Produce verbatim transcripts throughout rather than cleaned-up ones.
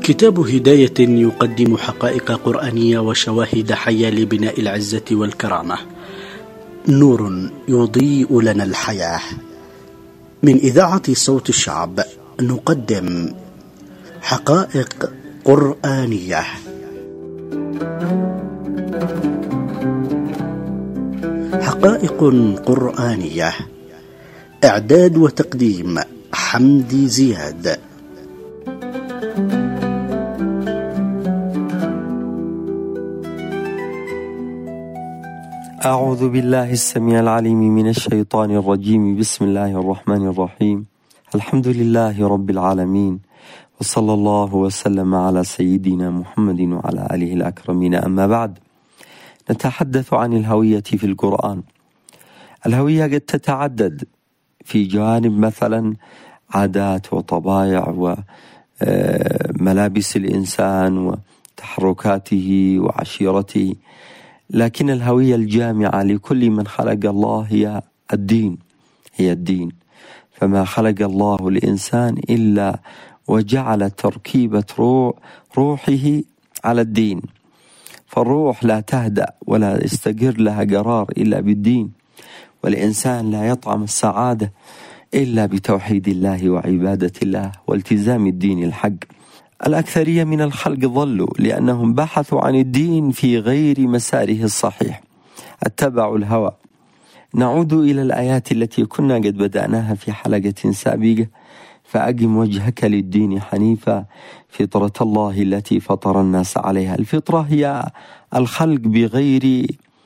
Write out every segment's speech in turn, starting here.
كتاب هداية يقدم حقائق قرآنية وشواهد حية لبناء العزة والكرامة، نور يضيء لنا الحياة. من إذاعة صوت الشعب نقدم حقائق قرآنية. حقائق قرآنية، إعداد وتقديم حمدي زياد. أعوذ بالله السميع العليم من الشيطان الرجيم. بسم الله الرحمن الرحيم. الحمد لله رب العالمين، وصلى الله وسلم على سيدنا محمد وعلى آله الأكرمين. أما بعد، نتحدث عن الهوية في القرآن. الهوية قد تتعدد في جوانب، مثلا عادات وطبائع وملابس الإنسان وتحركاته وعشيرته، لكن الهوية الجامعة لكل من خلق الله هي الدين هي الدين فما خلق الله الإنسان إلا وجعل تركيبة روح روحه على الدين، فالروح لا تهدأ ولا يستقر لها قرار إلا بالدين، والإنسان لا يطعم السعادة إلا بتوحيد الله وعبادة الله والتزام الدين الحق. الأكثرية من الخلق ضلوا لأنهم بحثوا عن الدين في غير مساره الصحيح، اتبعوا الهوى. نعود إلى الآيات التي كنا قد بدأناها في حلقة سابقة. فأقم وجهك للدين حنيفا فطرة الله التي فطر الناس عليها. الفطرة هي الخلق بغير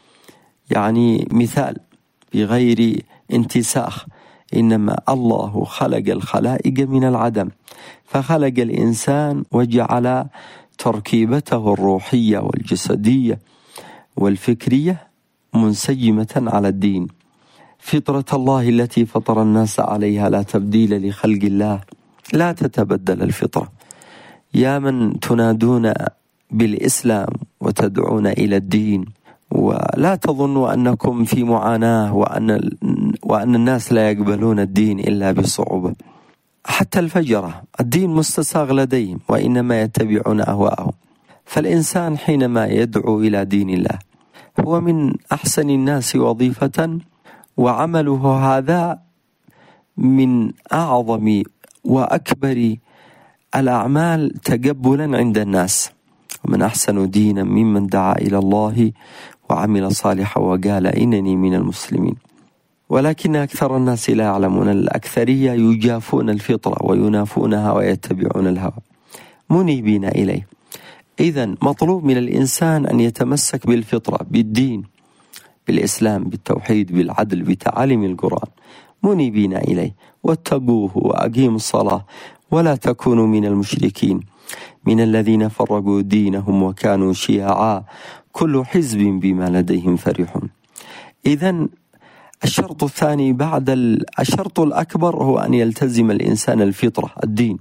يعني مثال، بغير انتساخ، إنما الله خلق الخلائق من العدم، فخلق الإنسان وجعل تركيبته الروحية والجسدية والفكرية منسجمة على الدين. فطرة الله التي فطر الناس عليها لا تبديل لخلق الله، لا تتبدل الفطرة. يا من تنادون بالإسلام وتدعون إلى الدين، ولا تظنوا أنكم في معاناة وأن, وأن الناس لا يقبلون الدين إلا بصعوبة. حتى الفجرة الدين مستساغ لديهم، وإنما يتبعون أهواءهم. فالإنسان حينما يدعو إلى دين الله هو من أحسن الناس وظيفة، وعمله هذا من أعظم وأكبر الأعمال تقبلا عند الناس. ومن أحسن دينا ممن دعا إلى الله وعمل صالحا وقال إنني من المسلمين. ولكن أكثر الناس لا يعلمون. الأكثرية يجافون الفطرة وينافونها ويتبعون الهوى منيبين إليه. إذن مطلوب من الإنسان أن يتمسك بالفطرة، بالدين، بالإسلام، بالتوحيد، بالعدل، بتعاليم القرآن، منيبين إليه. واتقوه وأقيموا الصلاة ولا تكونوا من المشركين من الذين فرقوا دينهم وكانوا شيعا كل حزب بما لديهم فرحون. إذن الشرط الثاني بعد الشرط الأكبر هو أن يلتزم الإنسان الفطرة، الدين.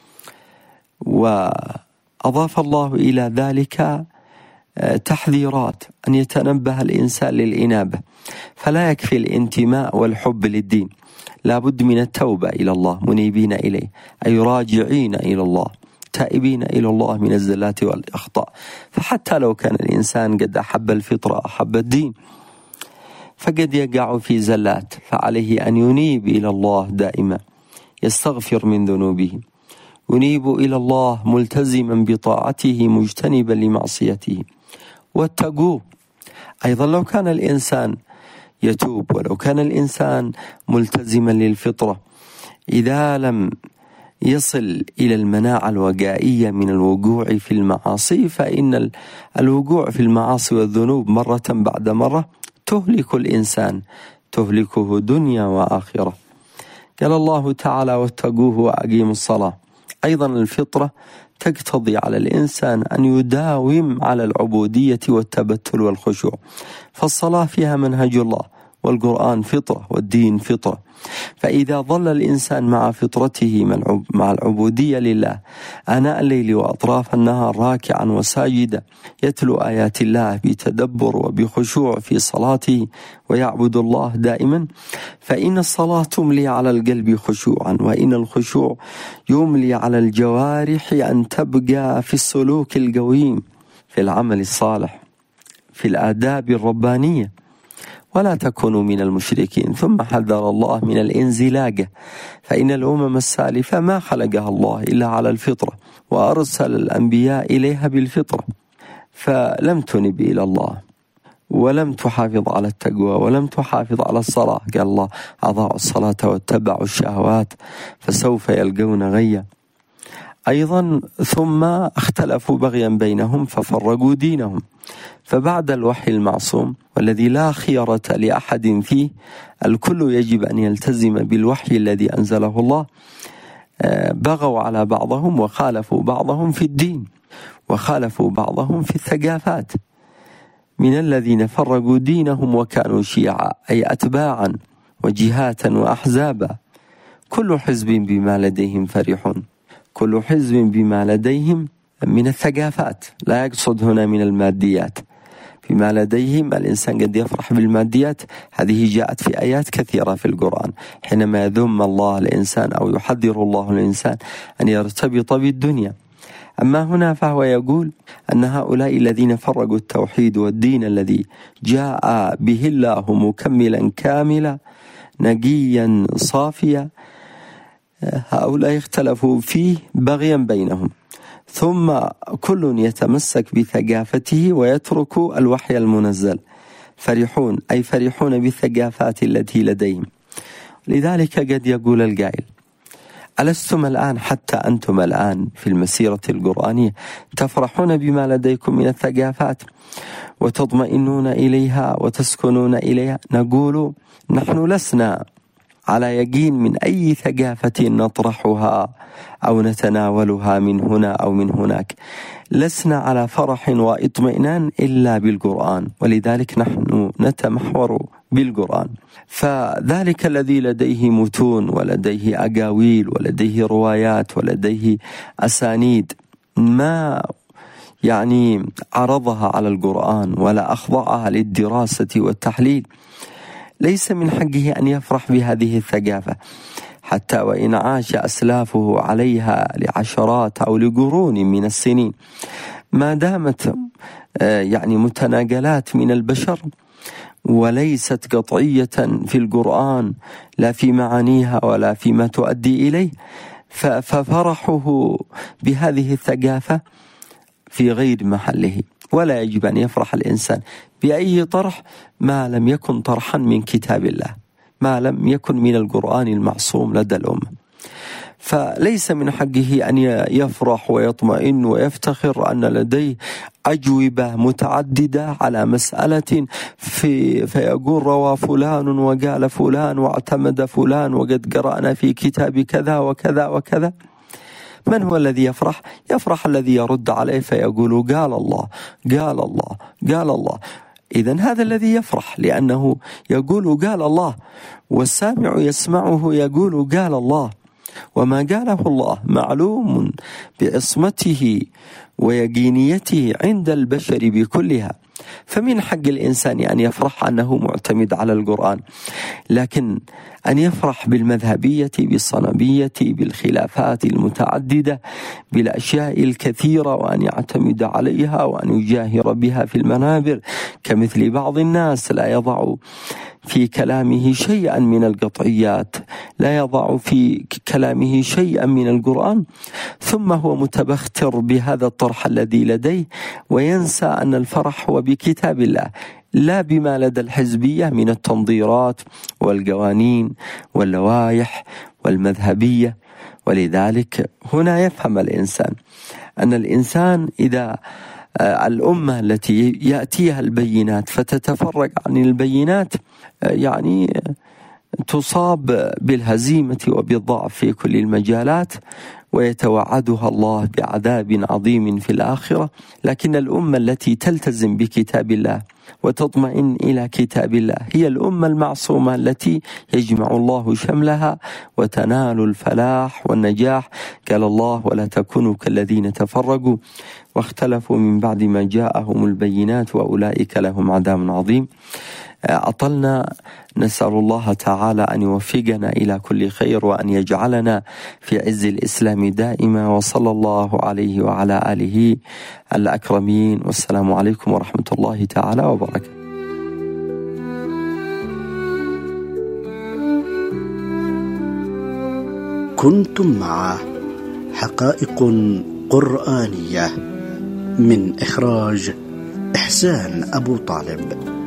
وأضاف الله إلى ذلك تحذيرات أن يتنبه الإنسان للإنابة، فلا يكفي الانتماء والحب للدين، لا بد من التوبة إلى الله منيبين إليه، أي راجعين إلى الله، تائبين إلى الله من الزلات والأخطاء. فحتى لو كان الإنسان قد أحب الفطرة، أحب الدين، فقد يقع في زلات، فعليه أن ينيب إلى الله دائما، يستغفر من ذنوبه، ينيب إلى الله ملتزما بطاعته مجتنبا لمعصيته. واتقوه. أيضا لو كان الإنسان يتوب ولو كان الإنسان ملتزما للفطرة، إذا لم يصل إلى المناعة الوقائية من الوقوع في المعاصي، فإن الوقوع في المعاصي والذنوب مرة بعد مرة تهلك الإنسان، تهلكه دنيا وآخرة. قال الله تعالى واتقوه وأقيموا الصلاة. أيضا الفطرة تقتضي على الإنسان أن يداوم على العبودية والتبتل والخشوع، فالصلاة فيها منهج الله والقرآن فطرة والدين فطرة. فإذا ظل الإنسان مع فطرته مع العبودية لله آناء الليل وأطراف النهار راكعا وساجدا يتلو آيات الله بتدبر وبخشوع في صلاته ويعبد الله دائما، فإن الصلاة تملي على القلب خشوعا، وإن الخشوع يملي على الجوارح أن تبقى في السلوك القويم، في العمل الصالح، في الآداب الربانية، ولا تكونوا من المشركين. ثم حذر الله من الانزلاقة، فإن الأمم السالفة ما خلقها الله إلا على الفطرة، وأرسل الأنبياء إليها بالفطرة، فلم تنب إلى الله ولم تحافظ على التقوى ولم تحافظ على الصلاة. قال الله: أضاعوا الصلاة واتبعوا الشهوات فسوف يلقون غيا. أيضا ثم اختلفوا بغيا بينهم ففرقوا دينهم. فبعد الوحي المعصوم والذي لا خيرة لأحد فيه، الكل يجب أن يلتزم بالوحي الذي أنزله الله، بغوا على بعضهم وخالفوا بعضهم في الدين وخالفوا بعضهم في الثقافات، من الذين فرقوا دينهم وكانوا شيعا أي أتباعا وجهات وأحزابا، كل حزب بما لديهم فرحون. كل حزب بما لديهم من الثقافات، لا يقصد هنا من الماديات. بما لديهم الإنسان قد يفرح بالماديات، هذه جاءت في آيات كثيرة في القرآن حينما يذم الله الإنسان أو يحذر الله الإنسان أن يرتبط بالدنيا. أما هنا فهو يقول أن هؤلاء الذين فرقوا التوحيد والدين الذي جاء به الله مكملا كاملا نقيا صافيا، هؤلاء اختلفوا فيه بغيا بينهم، ثم كل يتمسك بثقافته ويترك الوحي المنزل. فرحون أي فرحون بالثقافات التي لديهم. لذلك قد يقول القائل: ألستم الآن حتى أنتم الآن في المسيرة القرآنية تفرحون بما لديكم من الثقافات وتطمئنون إليها وتسكنون إليها؟ نقول: نحن لسنا على يقين من أي ثقافة نطرحها أو نتناولها من هنا أو من هناك، لسنا على فرح واطمئنان إلا بالقرآن، ولذلك نحن نتمحور بالقرآن. فذلك الذي لديه متون ولديه أقاويل ولديه روايات ولديه أسانيد ما يعني عرضها على القرآن ولا أخضعها للدراسة والتحليل، ليس من حقه أن يفرح بهذه الثقافة، حتى وإن عاش أسلافه عليها لعشرات أو لقرون من السنين، ما دامت يعني متناقلات من البشر وليست قطعية في القرآن لا في معانيها ولا فيما تؤدي إليه، ففرحه بهذه الثقافة في غير محله. ولا يجب أن يفرح الإنسان بأي طرح ما لم يكن طرحا من كتاب الله، ما لم يكن من القرآن المعصوم لدى الأمة. فليس من حقه أن يفرح ويطمئن ويفتخر أن لديه أجوبة متعددة على مسألة في فيقول روى فلان وقال فلان واعتمد فلان وقد قرأنا في كتاب كذا وكذا وكذا. من هو الذي يفرح؟ يفرح الذي يرد عليه فيقول قال الله قال الله قال الله. إذن هذا الذي يفرح، لأنه يقول قال الله والسامع يسمعه يقول قال الله، وما قاله الله معلوم بعصمته ويقينيته عند البشر بكلها، فمن حق الإنسان أن يفرح أنه معتمد على القرآن. لكن أن يفرح بالمذهبية بالصنبية بالخلافات المتعددة بالأشياء الكثيرة وأن يعتمد عليها وأن يجاهر بها في المنابر، كمثل بعض الناس لا يضع في كلامه شيئا من القطعيات، لا يضع في كلامه شيئا من القرآن، ثم هو متبختر بهذا الطرح الذي لديه وينسى أن الفرح هو بكتاب الله لا بما لدى الحزبية من التنظيرات والقوانين واللوائح والمذهبية. ولذلك هنا يفهم الإنسان أن الإنسان إذا الأمة التي يأتيها البينات فتتفرق عن البينات يعني تصاب بالهزيمة وبالضعف في كل المجالات، ويتوعدها الله بعذاب عظيم في الآخرة. لكن الأمة التي تلتزم بكتاب الله وتطمئن إلى كتاب الله هي الأمة المعصومة التي يجمع الله شملها وتنال الفلاح والنجاح. قال الله: ولا تكونوا كالذين تفرقوا واختلفوا من بعد ما جاءهم البينات وأولئك لهم عذاب عظيم. أطلنا، نسأل الله تعالى أن يوفقنا إلى كل خير وأن يجعلنا في عز الإسلام دائما، وصلى الله عليه وعلى آله الأكرمين، والسلام عليكم ورحمة الله تعالى وبركاته. كنتم مع حقائق قرآنية من إخراج إحسان أبو طالب.